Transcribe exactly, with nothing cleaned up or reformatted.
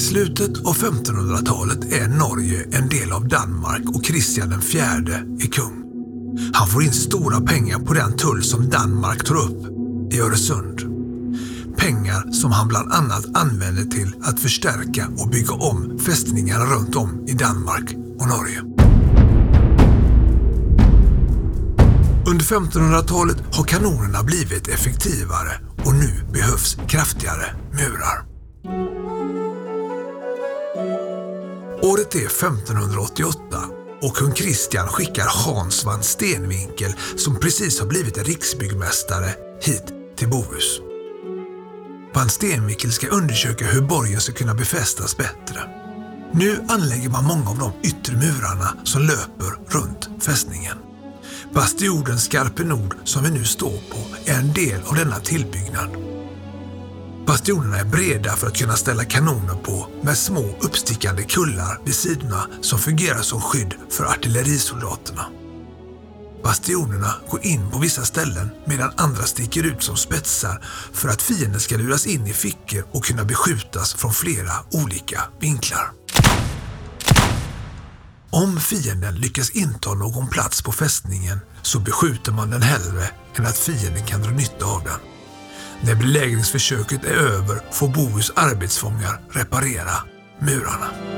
slutet av femtonhundratalet är Norge en del av Danmark och Kristian den fjärde är kung. Han får in stora pengar på den tull som Danmark tar upp i Öresund. Pengar som han bland annat använder till att förstärka och bygga om fästningarna runt om i Danmark och Norge. Under femtonhundratalet har kanonerna blivit effektivare och nu behövs kraftigare murar. Året är femtonhundraåttioåtta och kung Kristian skickar Hans van Stenvinkel, som precis har blivit riksbyggmästare, hit till Bohus. Van Stenvinkel ska undersöka hur borgen ska kunna befästas bättre. Nu anlägger man många av de yttre murarna som löper runt fästningen. Bastionen Skarpenord som vi nu står på är en del av denna tillbyggnad. Bastionerna är breda för att kunna ställa kanoner på med små uppstickande kullar vid sidorna som fungerar som skydd för artillerisoldaterna. Bastionerna går in på vissa ställen medan andra sticker ut som spetsar för att fienden ska luras in i fickor och kunna beskjutas från flera olika vinklar. Om fienden lyckas inta någon plats på fästningen så beskjuter man den hellre än att fienden kan dra nytta av den. När belägringsförsöket är över får Bohus arbetsfångar reparera murarna.